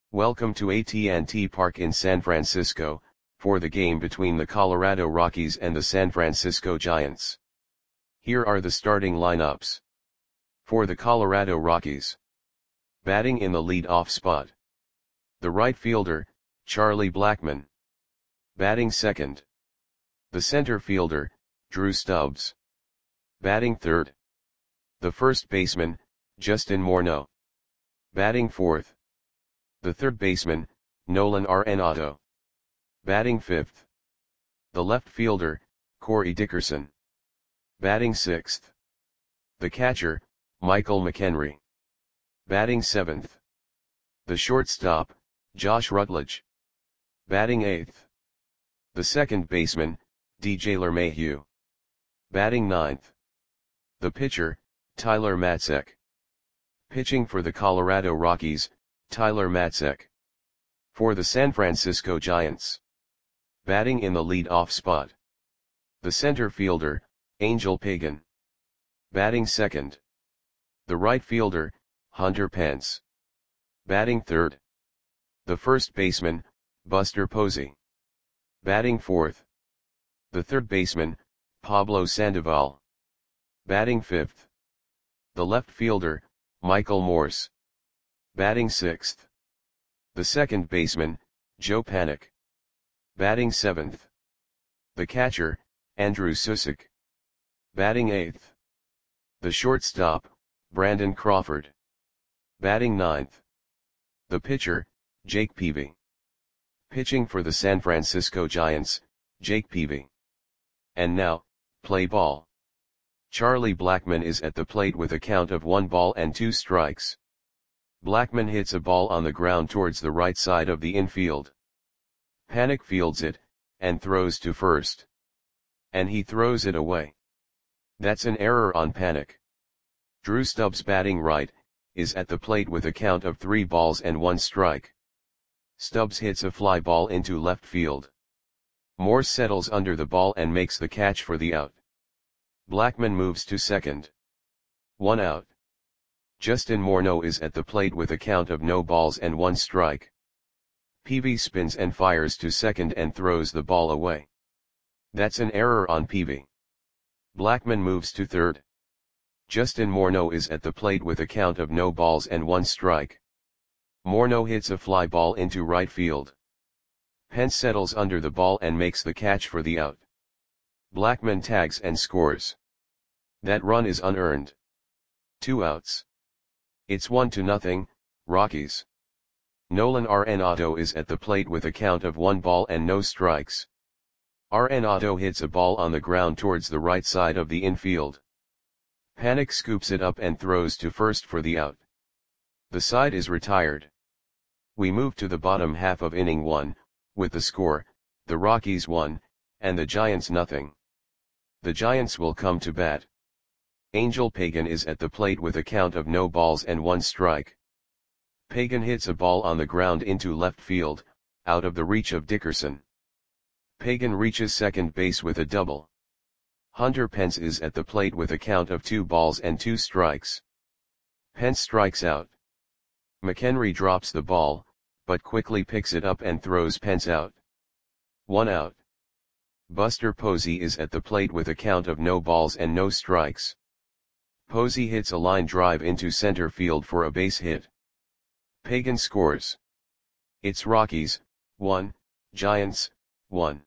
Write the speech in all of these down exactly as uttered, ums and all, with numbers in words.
Welcome to A T and T Park in San Francisco, for the game between the Colorado Rockies and the San Francisco Giants. Here are the starting lineups. For the Colorado Rockies. Batting in the lead-off spot. The right fielder, Charlie Blackmon. Batting second. The center fielder, Drew Stubbs. Batting third. The first baseman, Justin Morneau. Batting fourth. The third baseman, Nolan Arenado. Batting fifth. The left fielder, Corey Dickerson. Batting sixth. The catcher, Michael McHenry. Batting seventh. The shortstop, Josh Rutledge. Batting eighth. The second baseman, D J LeMahieu. Batting ninth. The pitcher, Tyler Matzek. Pitching for the Colorado Rockies, Tyler Matzek. For the San Francisco Giants. Batting in the lead-off spot. The center fielder, Angel Pagan. Batting second. The right fielder, Hunter Pence. Batting third. The first baseman, Buster Posey. Batting fourth. The third baseman, Pablo Sandoval. Batting fifth. The left fielder, Michael Morse. Batting sixth. The second baseman, Joe Panik. Batting seventh. The catcher, Andrew Susick. Batting eighth. The shortstop, Brandon Crawford. Batting ninth. The pitcher, Jake Peavy. Pitching for the San Francisco Giants, Jake Peavy. And now, play ball. Charlie Blackmon is at the plate with a count of one ball and two strikes. Blackmon hits a ball on the ground towards the right side of the infield. Panik fields it, and throws to first. And he throws it away. That's an error on Panik. Drew Stubbs, batting right, is at the plate with a count of three balls and one strike. Stubbs hits a fly ball into left field. Morse settles under the ball and makes the catch for the out. Blackmon moves to second. One out. Justin Morneau is at the plate with a count of no balls and one strike. Peavy spins and fires to second and throws the ball away. That's an error on Peavy. Blackmon moves to third. Justin Morneau is at the plate with a count of no balls and one strike. Morneau hits a fly ball into right field. Pence settles under the ball and makes the catch for the out. Blackmon tags and scores. That run is unearned. Two outs. It's one to nothing, Rockies. Nolan Arenado is at the plate with a count of one ball and no strikes. Arenado hits a ball on the ground towards the right side of the infield. Panik scoops it up and throws to first for the out. The side is retired. We move to the bottom half of inning one, with the score, the Rockies one, and the Giants nothing. The Giants will come to bat. Angel Pagan is at the plate with a count of no balls and one strike. Pagan hits a ball on the ground into left field, out of the reach of Dickerson. Pagan reaches second base with a double. Hunter Pence is at the plate with a count of two balls and two strikes. Pence strikes out. McHenry drops the ball, but quickly picks it up and throws Pence out. One out. Buster Posey is at the plate with a count of no balls and no strikes. Posey hits a line drive into center field for a base hit. Pagan scores. It's Rockies, one, Giants, one.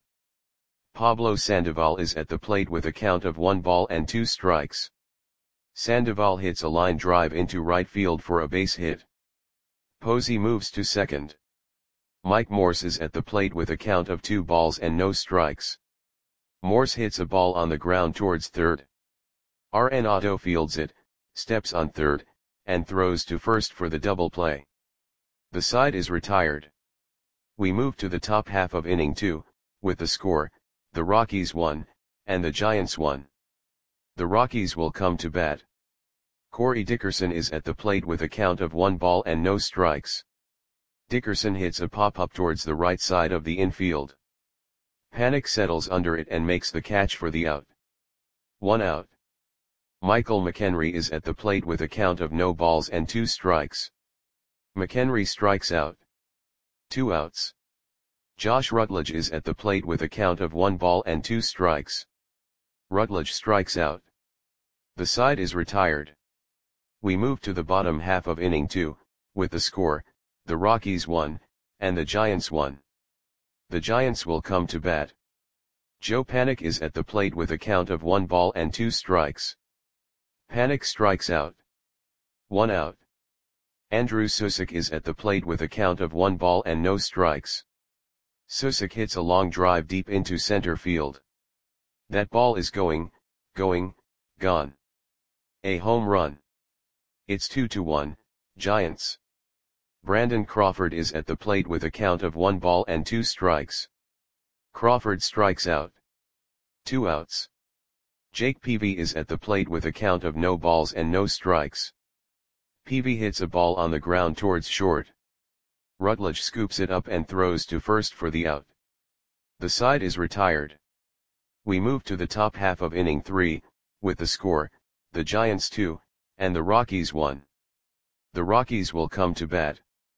Pablo Sandoval is at the plate with a count of one ball and two strikes. Sandoval hits a line drive into right field for a base hit. Posey moves to second. Mike Morse is at the plate with a count of two balls and no strikes. Morse hits a ball on the ground towards third. Arenado fields it, steps on third, and throws to first for the double play. The side is retired. We move to the top half of inning two, with the score, the Rockies one, and the Giants one. The Rockies will come to bat. Corey Dickerson is at the plate with a count of one ball and no strikes. Dickerson hits a pop-up towards the right side of the infield. Panik settles under it and makes the catch for the out. One out. Michael McHenry is at the plate with a count of no balls and two strikes. McHenry strikes out. Two outs. Josh Rutledge is at the plate with a count of one ball and two strikes. Rutledge strikes out. The side is retired. We move to the bottom half of inning two, with the score, the Rockies won, and the Giants won. The Giants will come to bat. Joe Panik is at the plate with a count of one ball and two strikes. Panik strikes out. One out. Andrew Susick is at the plate with a count of one ball and no strikes. Susick hits a long drive deep into center field. That ball is going, going, gone. A home run. It's two to one, Giants. Brandon Crawford is at the plate with a count of one ball and two strikes. Crawford strikes out. Two outs. Jake Peavy is at the plate with a count of no balls and no strikes. Peavy hits a ball on the ground towards short. Rutledge scoops it up and throws to first for the out. The side is retired. We move to the top half of inning three, with the score, the Giants two, and the Rockies one. The Rockies will come to bat.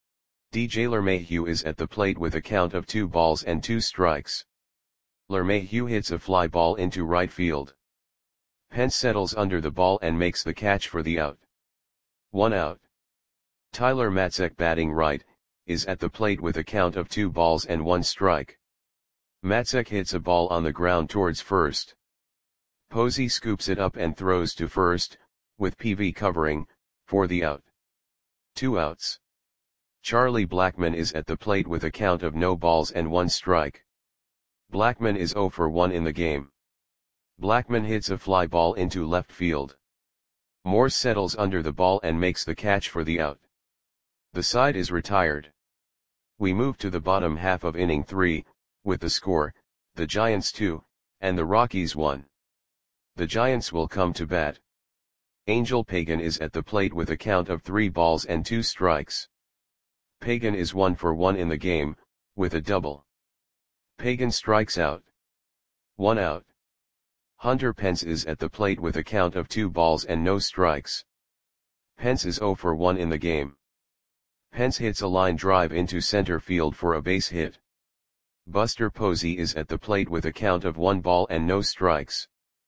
D J LeMahieu is at the plate with a count of two balls and two strikes. LeMahieu hits a fly ball into right field. Pence settles under the ball and makes the catch for the out. One out. Tyler Matzek, batting right, is at the plate with a count of two balls and one strike. Matzek hits a ball on the ground towards first. Posey scoops it up and throws to first, with Peavy covering, for the out. Two outs. Charlie Blackmon is at the plate with a count of no balls and one strike. Blackmon is oh for one in the game. Blackmon hits a fly ball into left field. Morse settles under the ball and makes the catch for the out. The side is retired. We move to the bottom half of inning three, with the score, the Giants two, and the Rockies one. The Giants will come to bat. Angel Pagan is at the plate with a count of three balls and two strikes. Pagan is one for one in the game, with a double. Pagan strikes out. One out. Hunter Pence is at the plate with a count of two balls and no strikes. Pence is oh for one in the game. Pence hits a line drive into center field for a base hit. Buster Posey is at the plate with a count of one ball and no strikes.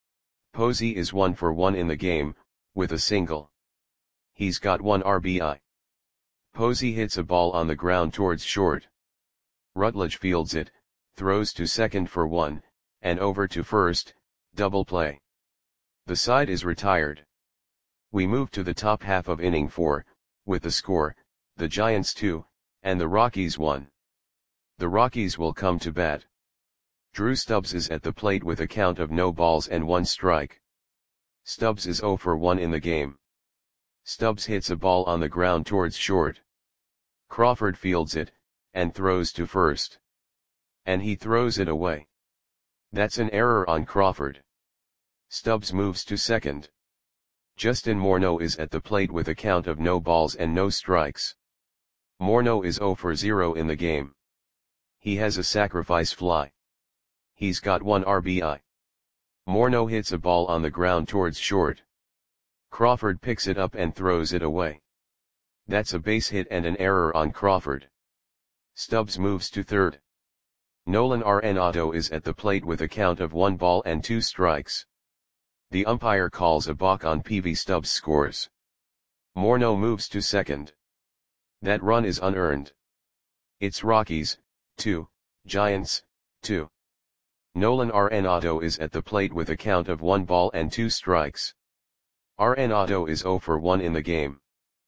Posey is one for one in the game, with a single. He's got one R B I. Posey hits a ball on the ground towards short. Rutledge fields it, throws to second for one, and over to first, double play. The side is retired. We move to the top half of inning four, with the score, the Giants two, and the Rockies one. The Rockies will come to bat. Drew Stubbs is at the plate with a count of no balls and one strike. Stubbs is oh for one in the game. Stubbs hits a ball on the ground towards short. Crawford fields it, and throws to first. And he throws it away. That's an error on Crawford. Stubbs moves to second. Justin Morneau is at the plate with a count of no balls and no strikes. Morneau is oh for zero in the game. He has a sacrifice fly. He's got one R B I. Morneau hits a ball on the ground towards short. Crawford picks it up and throws it away. That's a base hit and an error on Crawford. Stubbs moves to third. Nolan Arenado is at the plate with a count of one ball and two strikes. The umpire calls a balk on Peavy. Stubbs scores. Morneau moves to second. That run is unearned. It's Rockies, two, Giants, two. Nolan Arenado is at the plate with a count of one ball and two strikes. Arenado is oh for one in the game.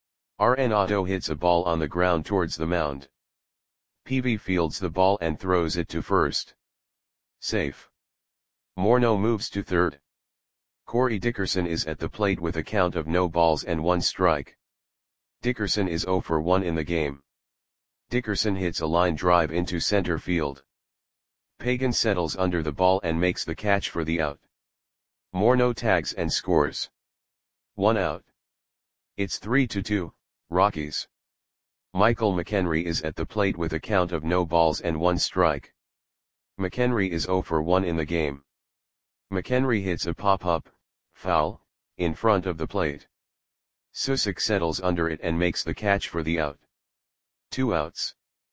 Arenado hits a ball on the ground towards the mound. Peavy fields the ball and throws it to first. Safe. Morneau moves to third. Corey Dickerson is at the plate with a count of no balls and one strike. Dickerson is oh for one in the game. Dickerson hits a line drive into center field. Pagan settles under the ball and makes the catch for the out. Morneau tags and scores. One out. It's three to two, Rockies. Michael McHenry is at the plate with a count of no balls and one strike. McHenry is oh for one in the game. McHenry hits a pop-up, foul, in front of the plate. Susick settles under it and makes the catch for the out. Two outs.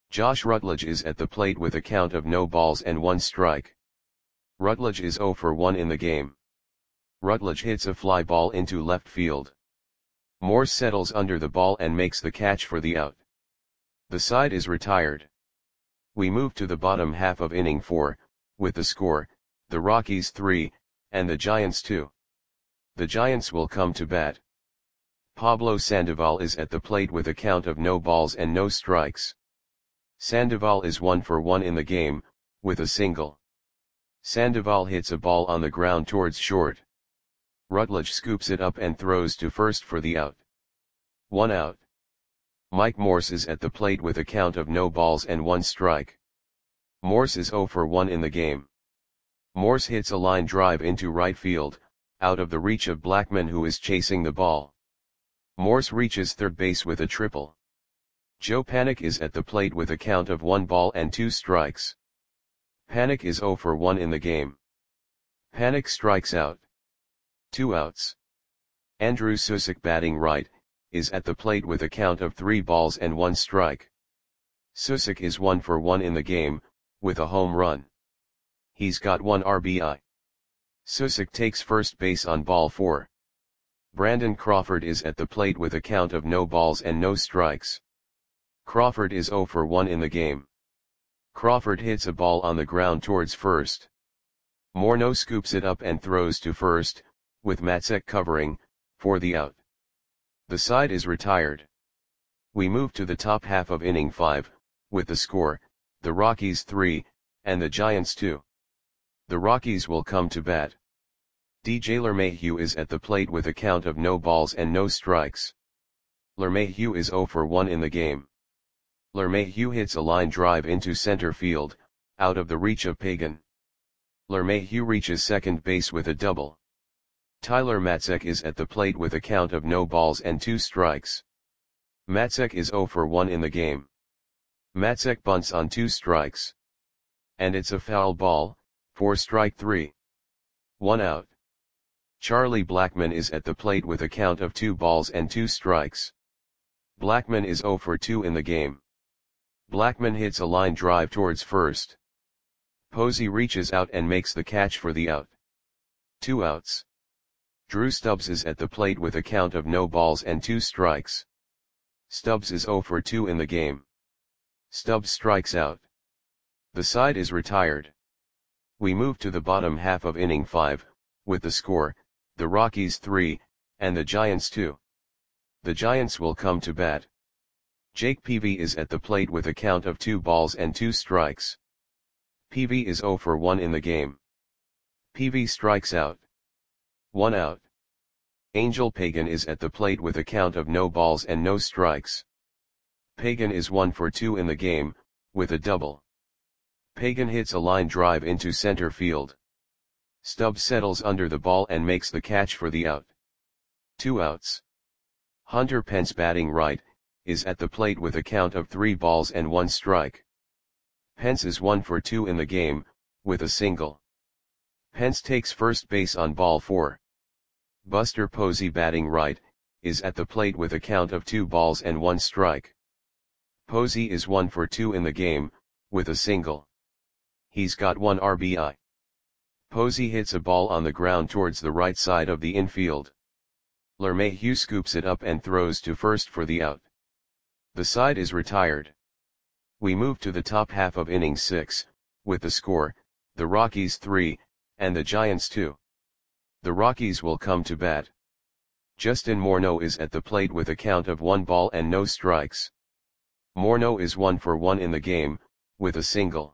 Josh Rutledge is at the plate with a count of no balls and one strike. Rutledge is zero for one in the game. Rutledge hits a fly ball into left field. Morse settles under the ball and makes the catch for the out. The side is retired. We move to the bottom half of inning four, with the score, the Rockies three, and the Giants two. The Giants will come to bat. Pablo Sandoval is at the plate with a count of no balls and no strikes. Sandoval is one for one in the game, with a single. Sandoval hits a ball on the ground towards short. Rutledge scoops it up and throws to first for the out. One out. Mike Morse is at the plate with a count of no balls and one strike. Morse is zero for one in the game. Morse hits a line drive into right field, out of the reach of Blackmon, who is chasing the ball. Morse reaches third base with a triple. Joe Panik is at the plate with a count of one ball and two strikes. Panik is zero for one in the game. Panik strikes out. Two outs. Andrew Susick, batting right, is at the plate with a count of three balls and one strike. Susick is one for one in the game, with a home run. He's got one R B I. Susick takes first base on ball four. Brandon Crawford is at the plate with a count of no balls and no strikes. Crawford is zero for one in the game. Crawford hits a ball on the ground towards first. Morneau scoops it up and throws to first, with Matzek covering, for the out. The side is retired. We move to the top half of inning five, with the score, the Rockies three, and the Giants two. The Rockies will come to bat. D J LeMahieu is at the plate with a count of no balls and no strikes. LeMahieu is zero for one in the game. LeMahieu hits a line drive into center field, out of the reach of Pagan. LeMahieu reaches second base with a double. Tyler Matzek is at the plate with a count of no balls and two strikes. Matzek is zero for one in the game. Matzek bunts on two strikes. And it's a foul ball, for strike three. One out. Charlie Blackmon is at the plate with a count of two balls and two strikes. Blackmon is zero for two in the game. Blackmon hits a line drive towards first. Posey reaches out and makes the catch for the out. Two outs. Drew Stubbs is at the plate with a count of no balls and two strikes. Stubbs is zero for two in the game. Stubbs strikes out. The side is retired. We move to the bottom half of inning five, with the score, the Rockies three, and the Giants two. The Giants will come to bat. Jake Peavy is at the plate with a count of two balls and two strikes. Peavy is zero for one in the game. Peavy strikes out. One out. Angel Pagan is at the plate with a count of no balls and no strikes. Pagan is one for two in the game, with a double. Pagan hits a line drive into center field. Stubbs settles under the ball and makes the catch for the out. Two outs. Hunter Pence, batting right, is at the plate with a count of three balls and one strike. Pence is one for two in the game, with a single. Pence takes first base on ball four. Buster Posey, batting right, is at the plate with a count of two balls and one strike. Posey is one for two in the game, with a single. He's got one R B I. Posey hits a ball on the ground towards the right side of the infield. LeMahieu scoops it up and throws to first for the out. The side is retired. We move to the top half of inning six, with the score, the Rockies three, and the Giants two. The Rockies will come to bat. Justin Morneau is at the plate with a count of one ball and no strikes. Morneau is one for one in the game, with a single.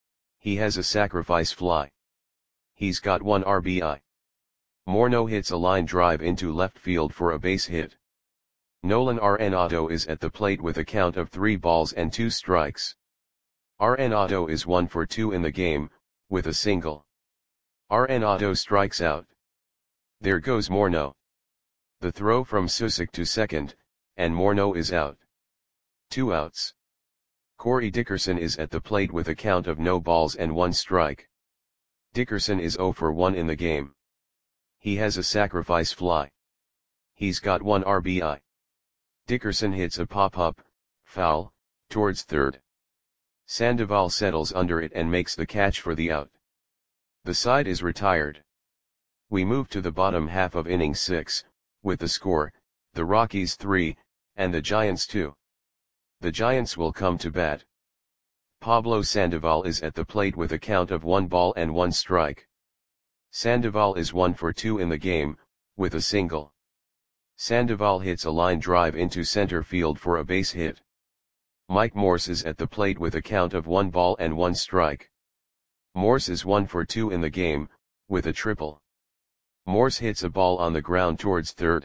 He has a sacrifice fly. He's got one R B I. Morneau hits a line drive into left field for a base hit. Nolan Arenado is at the plate with a count of three balls and two strikes. Arenado is one for two in the game, with a single. Arenado strikes out. There goes Morneau. The throw from Susick to second, and Morneau is out. Two outs. Corey Dickerson is at the plate with a count of no balls and one strike. Dickerson is zero for one in the game. He has a sacrifice fly. He's got one R B I. Dickerson hits a pop-up, foul, towards third. Sandoval settles under it and makes the catch for the out. The side is retired. We move to the bottom half of inning six, with the score, the Rockies three, and the Giants two. The Giants will come to bat. Pablo Sandoval is at the plate with a count of one ball and one strike. Sandoval is one for two in the game, with a single. Sandoval hits a line drive into center field for a base hit. Mike Morse is at the plate with a count of one ball and one strike. Morse is one for two in the game, with a triple. Morse hits a ball on the ground towards third.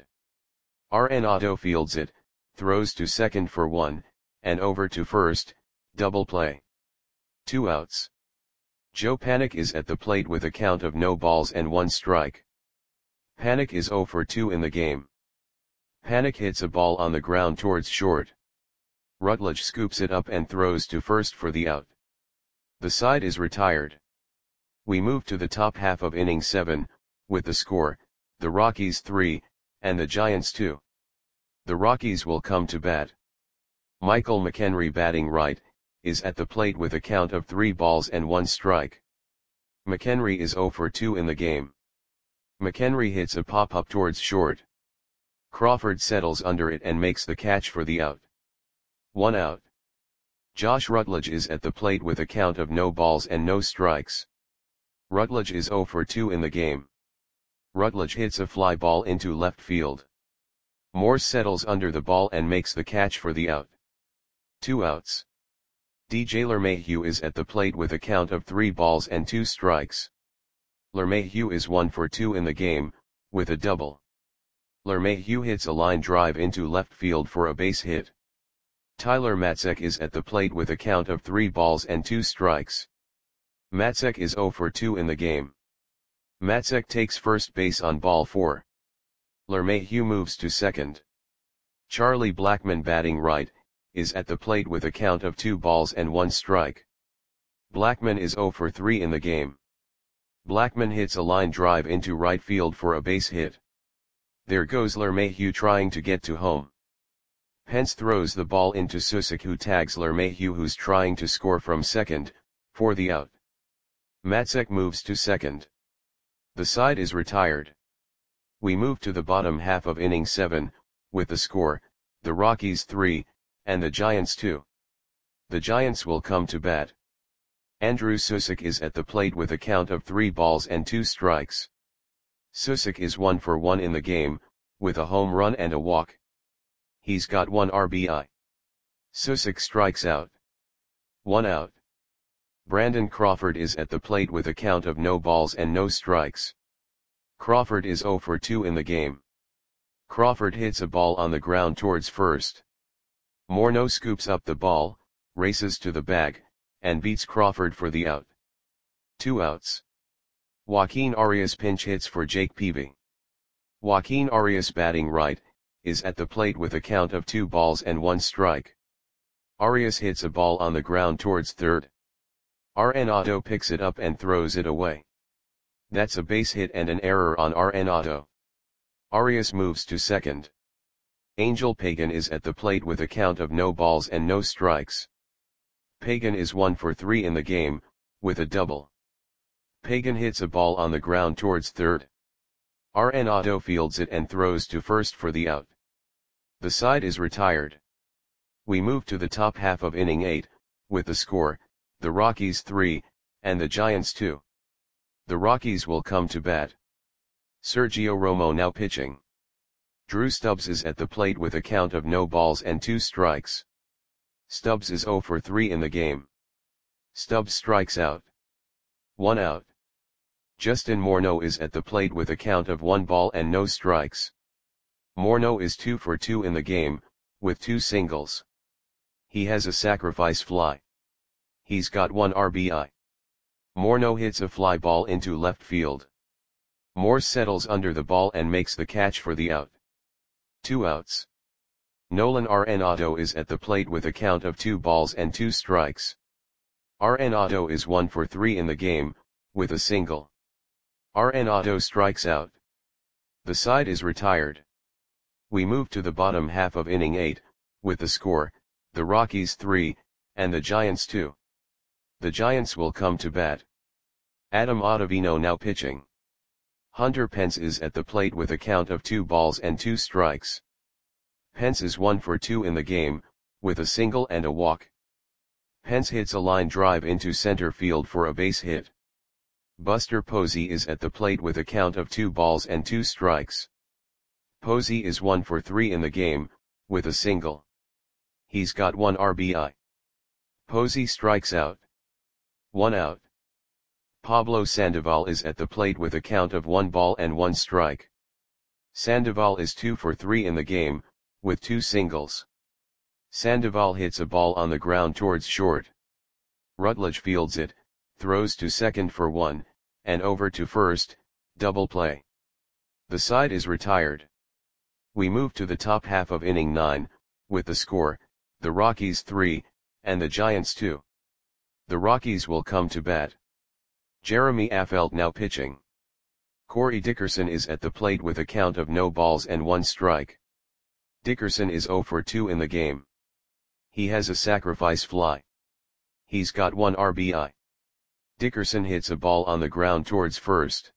Arenado fields it, throws to second for one, and over to first, double play. Two outs. Joe Panik is at the plate with a count of no balls and one strike. Panik is zero for two in the game. Panik hits a ball on the ground towards short. Rutledge scoops it up and throws to first for the out. The side is retired. We move to the top half of inning seven, with the score, the Rockies three, and the Giants two. The Rockies will come to bat. Michael McHenry, batting right, is at the plate with a count of three balls and one strike. McHenry is zero for two in the game. McHenry hits a pop-up towards short. Crawford settles under it and makes the catch for the out. One out. Josh Rutledge is at the plate with a count of no balls and no strikes. Rutledge is zero for two in the game. Rutledge hits a fly ball into left field. Morse settles under the ball and makes the catch for the out. Two outs. D J LeMahieu is at the plate with a count of three balls and two strikes. LeMahieu is one for two in the game, with a double. LeMahieu hits a line drive into left field for a base hit. Tyler Matzek is at the plate with a count of three balls and two strikes. Matzek is zero for two in the game. Matzek takes first base on ball four. LeMahieu moves to second. Charlie Blackmon, batting right, is at the plate with a count of two balls and one strike. Blackmon is zero for three in the game. Blackmon hits a line drive into right field for a base hit. There goes LeMahieu trying to get to home. Pence throws the ball into Susick, who tags LeMahieu, who's trying to score from second, for the out. Matzek moves to second. The side is retired. We move to the bottom half of inning seven, with the score, the Rockies three, and the Giants two. The Giants will come to bat. Andrew Susick is at the plate with a count of three balls and two strikes. Susick is one for one in the game, with a home run and a walk. He's got one R B I. Susick strikes out. One out. Brandon Crawford is at the plate with a count of no balls and no strikes. Crawford is zero for two in the game. Crawford hits a ball on the ground towards first. Morneau scoops up the ball, races to the bag, and beats Crawford for the out. Two outs. Joaquin Arias pinch hits for Jake Peavy. Joaquin Arias, batting right, is at the plate with a count of two balls and one strike. Arias hits a ball on the ground towards third. Arenado picks it up and throws it away. That's a base hit and an error on Arenado. Arias moves to second. Angel Pagan is at the plate with a count of no balls and no strikes. Pagan is one for three in the game, with a double. Pagan hits a ball on the ground towards third. Arenado fields it and throws to first for the out. The side is retired. We move to the top half of inning eight, with the score, the Rockies three, and the Giants two. The Rockies will come to bat. Sergio Romo now pitching. Drew Stubbs is at the plate with a count of no balls and two strikes. Stubbs is zero for three in the game. Stubbs strikes out. One out. Justin Morneau is at the plate with a count of one ball and no strikes. Morneau is two for two in the game, with two singles. He has a sacrifice fly. He's got one R B I. Morneau hits a fly ball into left field. Morse settles under the ball and makes the catch for the out. Two outs. Nolan Arenado is at the plate with a count of two balls and two strikes. Arenado is one for three in the game, with a single. Arenado strikes out. The side is retired. We move to the bottom half of inning eight, with the score, the Rockies three, and the Giants two. The Giants will come to bat. Adam Ottavino now pitching. Hunter Pence is at the plate with a count of two balls and two strikes. Pence is one for two in the game, with a single and a walk. Pence hits a line drive into center field for a base hit. Buster Posey is at the plate with a count of two balls and two strikes. Posey is one for three in the game, with a single. He's got one R B I. Posey strikes out. One out. Pablo Sandoval is at the plate with a count of one ball and one strike. Sandoval is two for three in the game, with two singles. Sandoval hits a ball on the ground towards short. Rutledge fields it, throws to second for one, and over to first, double play. The side is retired. We move to the top half of inning nine, with the score, the Rockies three, and the Giants two. The Rockies will come to bat. Jeremy Affeldt now pitching. Corey Dickerson is at the plate with a count of no balls and one strike. Dickerson is zero for two in the game. He has a sacrifice fly. He's got one R B I. Dickerson hits a ball on the ground towards first.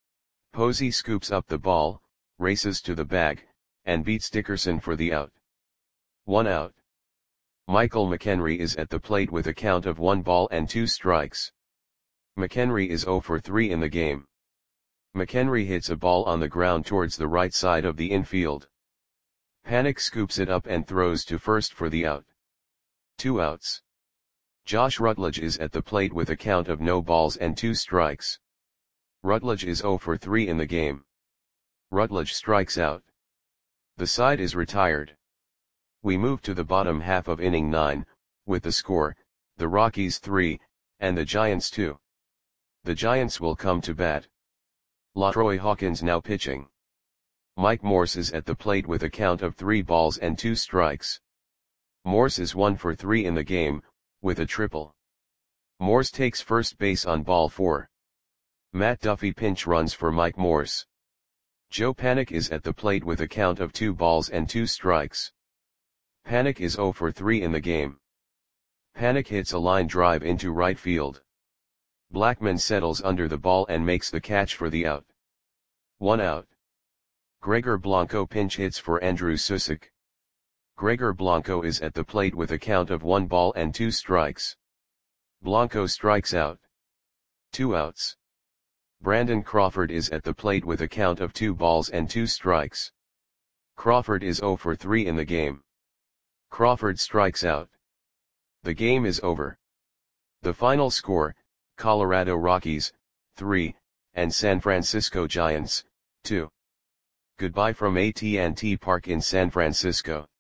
Posey scoops up the ball, races to the bag, and beats Dickerson for the out. One out. Michael McHenry is at the plate with a count of one ball and two strikes. McHenry is zero for three in the game. McHenry hits a ball on the ground towards the right side of the infield. Panik scoops it up and throws to first for the out. Two outs. Josh Rutledge is at the plate with a count of no balls and two strikes. Rutledge is zero for three in the game. Rutledge strikes out. The side is retired. We move to the bottom half of inning nine, with the score, the Rockies three, and the Giants two. The Giants will come to bat. LaTroy Hawkins now pitching. Mike Morse is at the plate with a count of three balls and two strikes. Morse is one for three in the game, with a triple. Morse takes first base on ball four. Matt Duffy pinch runs for Mike Morse. Joe Panik is at the plate with a count of two balls and two strikes. Panik is zero for three in the game. Panik hits a line drive into right field. Blackman settles under the ball and makes the catch for the out. One out. Gregor Blanco pinch hits for Andrew Susick. Gregor Blanco is at the plate with a count of one ball and two strikes. Blanco strikes out. Two outs. Brandon Crawford is at the plate with a count of two balls and two strikes. Crawford is zero for three in the game. Crawford strikes out. The game is over. The final score, Colorado Rockies, three, and San Francisco Giants, two. Goodbye from A T and T Park in San Francisco.